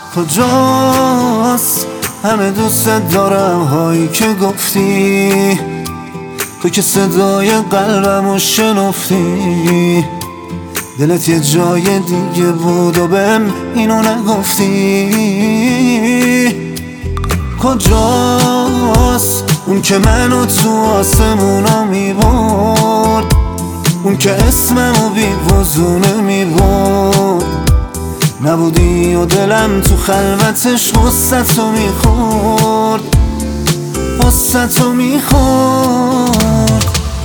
کجاست همه دوست دارم هایی که گفتی، تو که صدای قلبمو شنفتی. دلت یه جای دیگه بود و بهم اینو نگفتی. کجاست اون که منو تو آسمونا میبرد، اون که اسممو بی وزونه میبرد. نبودی و دلم تو خلوتش غصتو میخورد، غصتو میخورد.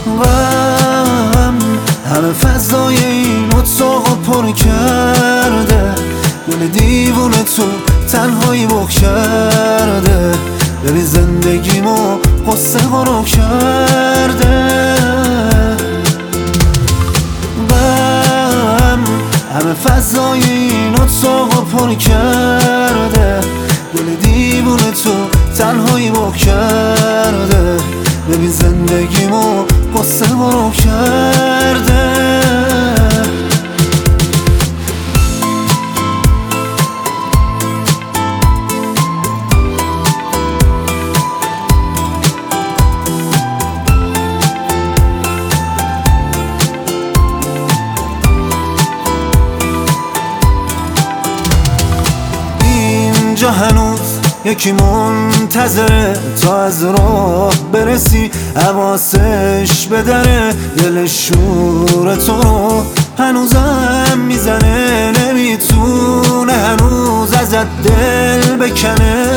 غم همه فضای این اتاقو پر کرده، دل دیوونه تو تنهایی بخ کرده. ببین زندگیمو قصه غرو کرده. غم همه فضای این اتاقو پر کرده، دل دیوونه تو تنهایی بخ کرده. ببین زندگیمو قصه غرو کرده. اینجا هنوز یکی منتظره تا از راه برسی، حواسش به دره. دل شور تو رو هنوزم میزنه، نمیتونه هنوز ازت دل بکنه.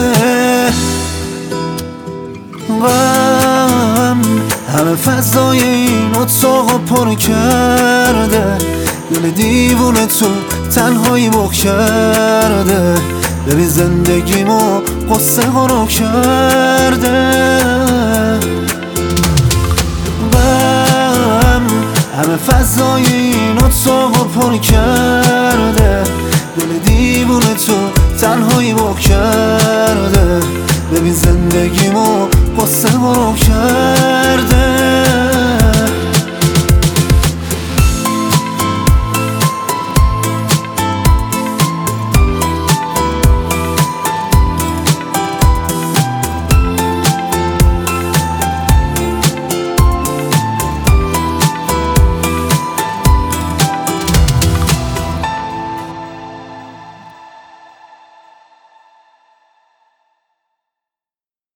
غم همه فضای این اتاقو پر کرده، دل دیوونه تو تنهایی بخ کرده. ببین زندگیمو قصه غرو کرده. غم همه فضای این اتاقو پر کرده، دل دیوونه تو تنهایی بخ کرده. ببین زندگیمو قصه غرو کرده.